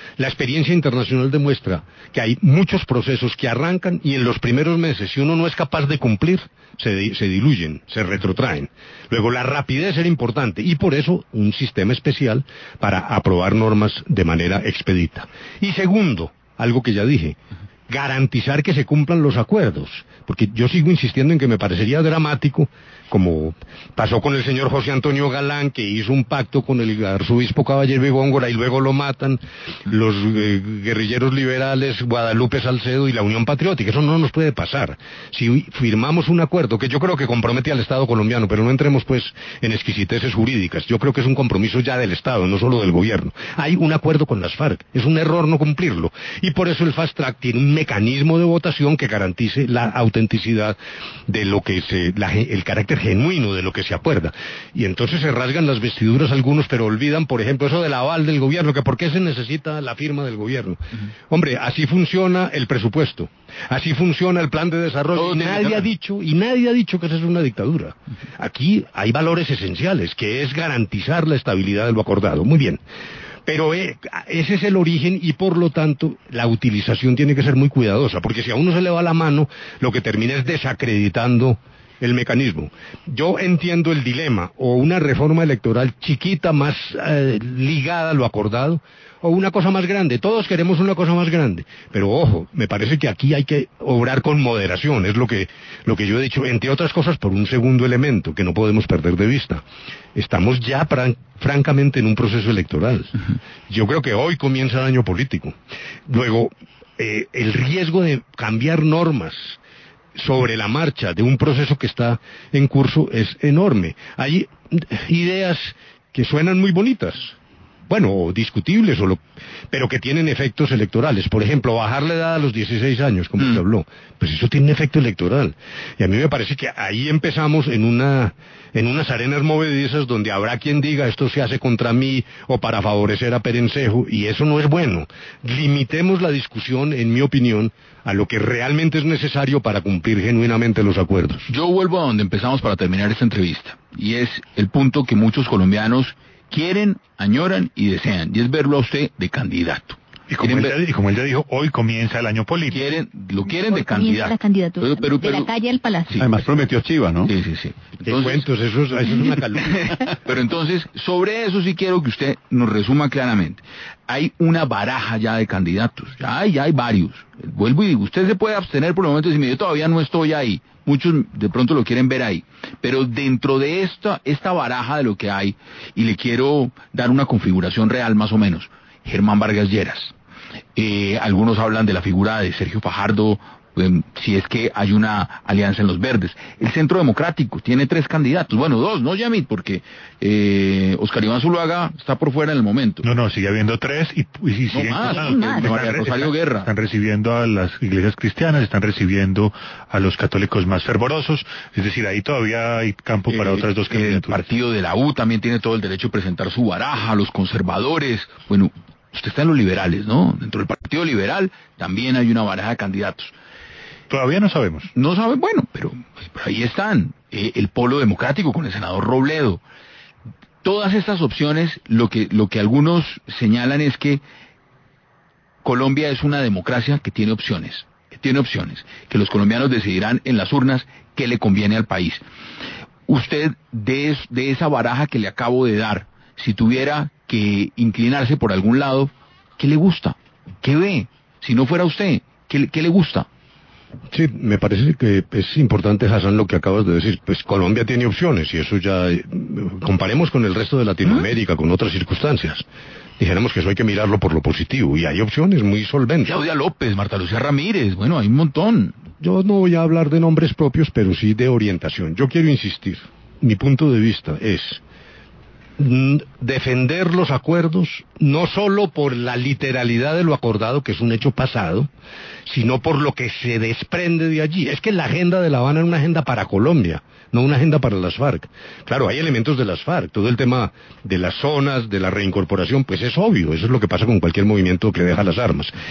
La experiencia internacional demuestra que hay muchos procesos que arrancan y en los primeros meses, si uno no es capaz de cumplir, se, se diluyen, se retrotraen. Luego, la rapidez era importante y por eso un sistema especial para aprobar normas de manera expedita. Y segundo, algo que ya dije, garantizar que se cumplan los acuerdos, porque yo sigo insistiendo en que me parecería dramático, como pasó con el señor José Antonio Galán, que hizo un pacto con el arzobispo Caballero de Góngora y luego lo matan, los eh, guerrilleros liberales, Guadalupe Salcedo y la Unión Patriótica. Eso no nos puede pasar. Si firmamos un acuerdo que yo creo que compromete al Estado colombiano, pero no entremos pues en exquisiteces jurídicas, yo creo que es un compromiso ya del Estado, no solo del gobierno. Hay un acuerdo con las FARC, es un error no cumplirlo, y por eso el Fast Track tiene un mecanismo de votación que garantice la autenticidad de lo que se, la, el carácter genuino de lo que se acuerda. Y entonces se rasgan las vestiduras algunos, pero olvidan, por ejemplo, eso del aval del gobierno, que por qué se necesita la firma del gobierno. Uh-huh. Hombre, así funciona el presupuesto, así funciona el plan de desarrollo, oh, y nadie ha dicho, y nadie ha dicho que esa es una dictadura. Uh-huh. Aquí hay valores esenciales, que es garantizar la estabilidad de lo acordado. Muy bien. Pero eh, ese es el origen y por lo tanto la utilización tiene que ser muy cuidadosa, porque si a uno se le va la mano, lo que termina es desacreditando el mecanismo. Yo entiendo el dilema, o una reforma electoral chiquita, más eh, ligada a lo acordado, o una cosa más grande. Todos queremos una cosa más grande, pero ojo, me parece que aquí hay que obrar con moderación, es lo que, lo que yo he dicho, entre otras cosas por un segundo elemento que no podemos perder de vista. Estamos ya fran- francamente en un proceso electoral. Uh-huh. Yo creo que hoy comienza el año político. Luego, eh, el riesgo de cambiar normas sobre la marcha de un proceso que está en curso es enorme. Hay ideas que suenan muy bonitas, bueno, o discutibles, o lo, pero que tienen efectos electorales. Por ejemplo, bajar la edad a los dieciséis años, como mm. se habló, pues eso tiene un efecto electoral. Y a mí me parece que ahí empezamos en una en unas arenas movedizas donde habrá quien diga esto se hace contra mí o para favorecer a Perencejo, y eso no es bueno. Limitemos la discusión, en mi opinión, a lo que realmente es necesario para cumplir genuinamente los acuerdos. Yo vuelvo a donde empezamos para terminar esta entrevista, y es el punto que muchos colombianos quieren, añoran y desean, y es verlo a usted de candidato. Y como, él, ver... y como él ya dijo, hoy comienza el año político. Quieren, lo quieren hoy de candidato. La candidatura, pero, pero, pero, de la calle al palacio. Sí. Además prometió Chiva, ¿no? Sí, sí, sí. Entonces, ¿qué cuentos? Eso es, eso es una calumnia. Pero entonces, sobre eso sí quiero que usted nos resuma claramente. Hay una baraja ya de candidatos, ya hay, ya hay varios. Vuelvo y digo, usted se puede abstener por el momento y decir, yo todavía no estoy ahí. Muchos de pronto lo quieren ver ahí. Pero dentro de esta, esta baraja de lo que hay, y le quiero dar una configuración real más o menos, Germán Vargas Lleras. Eh, algunos hablan de la figura de Sergio Fajardo, eh, si es que hay una alianza en los verdes. El Centro Democrático tiene tres candidatos, bueno, dos, no Yamit, porque eh, Oscar Iván Zuluaga está por fuera en el momento. No, no, sigue habiendo tres y, y, y siguen no más, están, más. Están, María Rosario están, Guerra. Están recibiendo a las iglesias cristianas, están recibiendo a los católicos más fervorosos, es decir, ahí todavía hay campo para eh, otras dos candidaturas. El partido de la U también tiene todo el derecho de presentar su baraja, los conservadores, bueno, usted está en los liberales, ¿no? Dentro del Partido Liberal también hay una baraja de candidatos. Todavía no sabemos. No saben, bueno, pero, pero ahí están. Eh, el Polo Democrático con el senador Robledo. Todas estas opciones, lo que, lo que algunos señalan es que Colombia es una democracia que tiene opciones, que tiene opciones, que los colombianos decidirán en las urnas qué le conviene al país. Usted, de, de esa baraja que le acabo de dar, si tuviera que inclinarse por algún lado, ¿qué le gusta? ¿Qué ve? Si no fuera usted, ¿qué, qué le gusta? Sí, me parece que es importante, Hassan, lo que acabas de decir. Pues Colombia tiene opciones y eso ya... Comparemos con el resto de Latinoamérica, ¿Mm? Con otras circunstancias. Dijéramos que eso hay que mirarlo por lo positivo y hay opciones muy solventes. Claudia López, Marta Lucía Ramírez, bueno, hay un montón. Yo no voy a hablar de nombres propios, pero sí de orientación. Yo quiero insistir, mi punto de vista es defender los acuerdos no solo por la literalidad de lo acordado, que es un hecho pasado, sino por lo que se desprende de allí. Es que la agenda de La Habana es una agenda para Colombia, no una agenda para las FARC. Claro, hay elementos de las FARC, todo el tema de las zonas, de la reincorporación, pues es obvio, eso es lo que pasa con cualquier movimiento que deja las armas.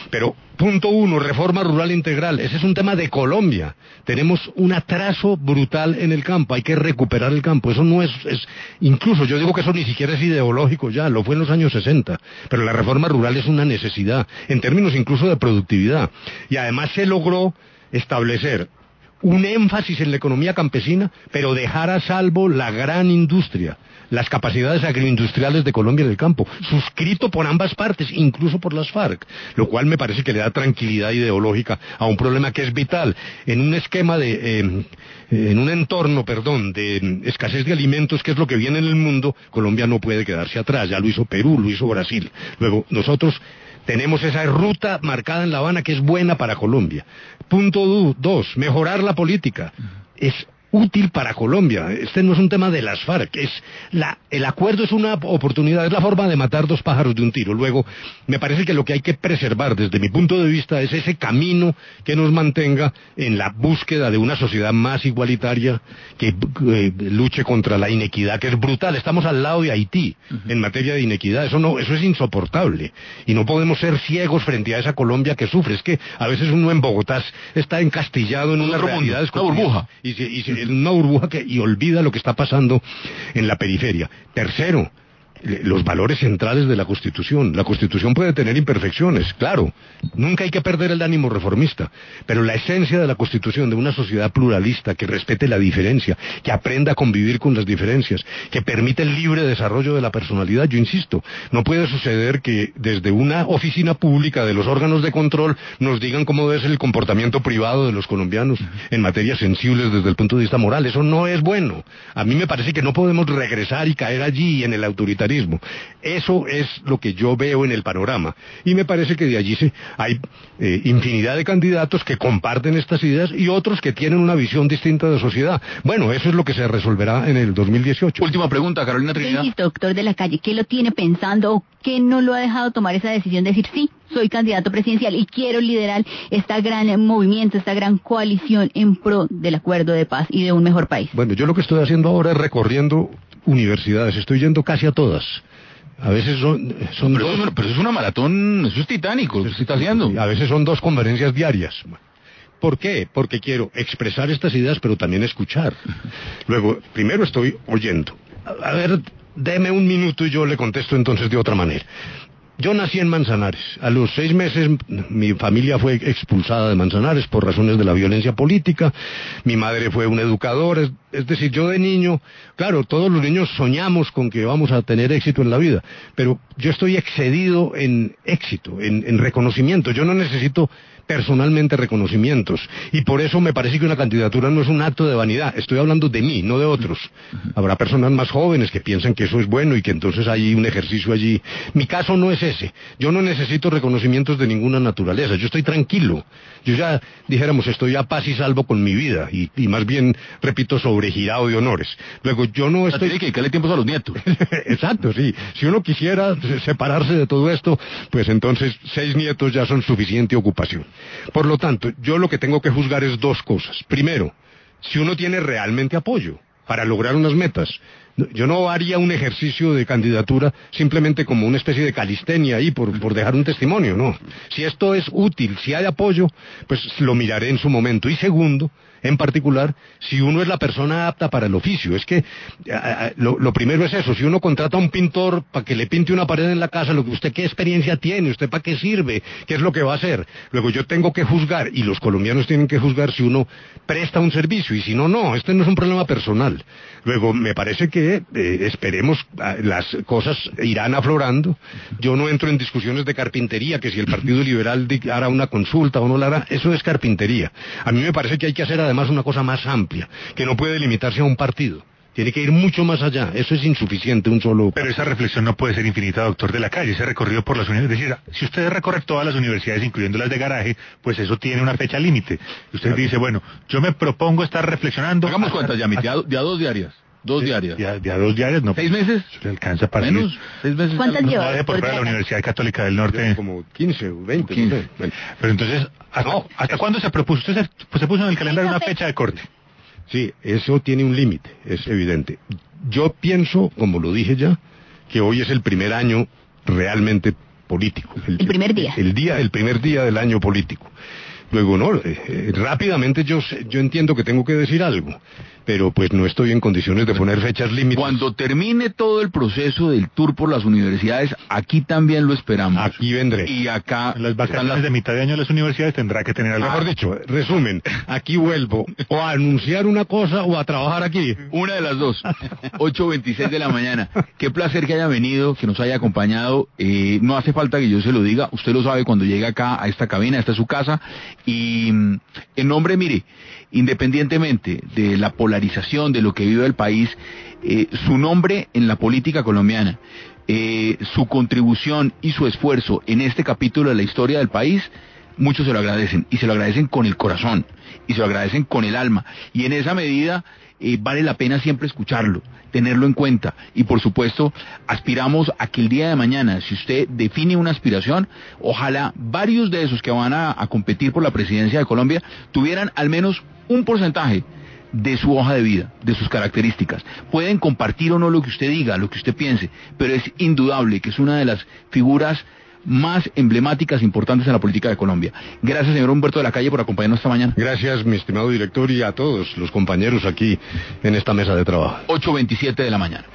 Pero, punto uno, reforma rural integral. Ese es un tema de Colombia. Tenemos un atraso brutal en el campo. Hay que recuperar el campo. Eso no es, es... Incluso yo digo que eso ni siquiera es ideológico ya. Lo fue en los años sesenta. Pero la reforma rural es una necesidad. En términos incluso de productividad. Y además se logró establecer un énfasis en la economía campesina, pero dejar a salvo la gran industria, las capacidades agroindustriales de Colombia en el campo, suscrito por ambas partes, incluso por las FARC, lo cual me parece que le da tranquilidad ideológica a un problema que es vital. En un esquema de, eh, en un entorno, perdón, de escasez de alimentos, que es lo que viene en el mundo, Colombia no puede quedarse atrás. Ya lo hizo Perú, lo hizo Brasil. Luego, nosotros tenemos esa ruta marcada en La Habana que es buena para Colombia. Punto dos, mejorar la política. Es útil para Colombia. Este no es un tema de las FARC, es la, el acuerdo es una oportunidad, es la forma de matar dos pájaros de un tiro. Luego, me parece que lo que hay que preservar desde mi punto de vista es ese camino que nos mantenga en la búsqueda de una sociedad más igualitaria, que eh, luche contra la inequidad, que es brutal. Estamos al lado de Haití uh-huh. en materia de inequidad. Eso no, eso es insoportable. Y no podemos ser ciegos frente a esa Colombia que sufre. Es que a veces uno en Bogotá está encastillado en una realidad, una burbuja. Y, y, y, en una burbuja que, y olvida lo que está pasando en la periferia. Tercero, los valores centrales de la Constitución. La Constitución puede tener imperfecciones, claro. Nunca hay que perder el ánimo reformista. Pero la esencia de la Constitución, de una sociedad pluralista, que respete la diferencia, que aprenda a convivir con las diferencias, que permite el libre desarrollo de la personalidad, yo insisto, no puede suceder que desde una oficina pública de los órganos de control nos digan cómo debe ser el comportamiento privado de los colombianos en materias sensibles desde el punto de vista moral. Eso no es bueno. A mí me parece que no podemos regresar y caer allí en el autoritarismo. Eso es lo que yo veo en el panorama. Y me parece que de allí se, hay eh, infinidad de candidatos que comparten estas ideas y otros que tienen una visión distinta de sociedad. Bueno, eso es lo que se resolverá en el dos mil dieciocho. Última pregunta, Carolina Trinidad. ¿Qué doctor de la Calle? ¿Qué lo tiene pensando o qué no lo ha dejado tomar esa decisión de decir sí, soy candidato presidencial y quiero liderar este gran movimiento, esta gran coalición en pro del acuerdo de paz y de un mejor país? Bueno, yo lo que estoy haciendo ahora es recorriendo universidades, estoy yendo casi a todas. A veces son... son pero, dos... eso, pero eso es una maratón, eso es titánico, lo que se está haciendo. A veces son dos conferencias diarias. ¿Por qué? Porque quiero expresar estas ideas, pero también escuchar. Luego, primero estoy oyendo. A, a ver, deme un minuto y yo le contesto entonces de otra manera. Yo nací en Manzanares. A los seis meses mi familia fue expulsada de Manzanares por razones de la violencia política. Mi madre fue una educadora. Es, es decir, yo de niño, claro, todos los niños soñamos con que vamos a tener éxito en la vida, pero yo estoy excedido en éxito, en, en reconocimiento. Yo no necesito personalmente reconocimientos, y por eso me parece que una candidatura no es un acto de vanidad. Estoy hablando de mí, no de otros. Habrá personas más jóvenes que piensan que eso es bueno y que entonces hay un ejercicio allí. Mi caso no es ese. Yo no necesito reconocimientos de ninguna naturaleza. Yo estoy tranquilo. Yo ya, dijéramos, estoy a paz y salvo con mi vida, y, y más bien, repito, sobregirado de honores. Luego, yo no estoy... Tiene que dedicarle tiempo a los nietos. Exacto, sí. Si uno quisiera separarse de todo esto, pues entonces seis nietos ya son suficiente ocupación. Por lo tanto, yo lo que tengo que juzgar es dos cosas. Primero, si uno tiene realmente apoyo para lograr unas metas. Yo no haría un ejercicio de candidatura simplemente como una especie de calistenia ahí por, por dejar un testimonio, no. Si esto es útil, si hay apoyo, pues lo miraré en su momento. Y segundo, en particular, si uno es la persona apta para el oficio. Es que a, a, lo, lo primero es eso. Si uno contrata a un pintor para que le pinte una pared en la casa, lo que usted qué experiencia tiene, usted para qué sirve, qué es lo que va a hacer. Luego yo tengo que juzgar, y los colombianos tienen que juzgar si uno presta un servicio, y si no, no. Este no es un problema personal. Luego me parece que eh, esperemos, las cosas irán aflorando. Yo no entro en discusiones de carpintería, que si el Partido Liberal hará una consulta o no la hará. Eso es carpintería. A mí me parece que hay que hacer además una cosa más amplia, que no puede limitarse a un partido. Tiene que ir mucho más allá. Eso es insuficiente, un solo... Pero esa reflexión no puede ser infinita, doctor de la Calle. Ese recorrido por las universidades... Es decir, si usted recorre todas las universidades, incluyendo las de garaje, pues eso tiene una fecha límite. Usted claro. dice, bueno, yo me propongo estar reflexionando... Hagamos cuentas, ya, de a, de a dos diarias. Dos de, diarias. De a, de a dos diarias, no. ¿Seis meses? Eso le alcanza para... Menos, ir. seis meses. ¿Cuántas no, lleva? No, por fuera de la Universidad Católica del Norte. Como quince o veinte. quince. No sé. Bueno, pero entonces, ¿hasta, no, ¿hasta cuándo se propuso? Usted se, pues se puso en el calendario una fecha de corte. Sí, eso tiene un límite, es evidente. Yo pienso, como lo dije ya, que hoy es el primer año realmente político. El primer día. El, el día, el primer día del año político. Luego, no, eh, eh, rápidamente yo sé- yo entiendo que tengo que decir algo, pero pues no estoy en condiciones de poner fechas límites. Cuando termine todo el proceso del tour por las universidades, aquí también lo esperamos. Aquí vendré. Y acá En las están vacaciones las- de mitad de año de las universidades tendrá que tener algo. Mejor dicho, resumen, aquí vuelvo o a anunciar una cosa o a trabajar aquí. Una de las dos, ocho veintiséis de la mañana. Qué placer que haya venido, que nos haya acompañado. Eh, no hace falta que yo se lo diga, usted lo sabe cuando llega acá a esta cabina, esta es su casa. Y mm, en nombre, mire, independientemente de la polarización, de lo que vive el país, eh, su nombre en la política colombiana, eh, su contribución y su esfuerzo en este capítulo de la historia del país, muchos se lo agradecen, y se lo agradecen con el corazón, y se lo agradecen con el alma, y en esa medida eh, vale la pena siempre escucharlo, tenerlo en cuenta, y por supuesto aspiramos a que el día de mañana, si usted define una aspiración, ojalá varios de esos que van a, a competir por la presidencia de Colombia tuvieran al menos un porcentaje de su hoja de vida, de sus características. Pueden compartir o no lo que usted diga, lo que usted piense, pero es indudable que es una de las figuras más emblemáticas e importantes en la política de Colombia. Gracias, señor Humberto de la Calle, por acompañarnos esta mañana. Gracias, mi estimado director, y a todos los compañeros aquí en esta mesa de trabajo. ocho veintisiete de la mañana.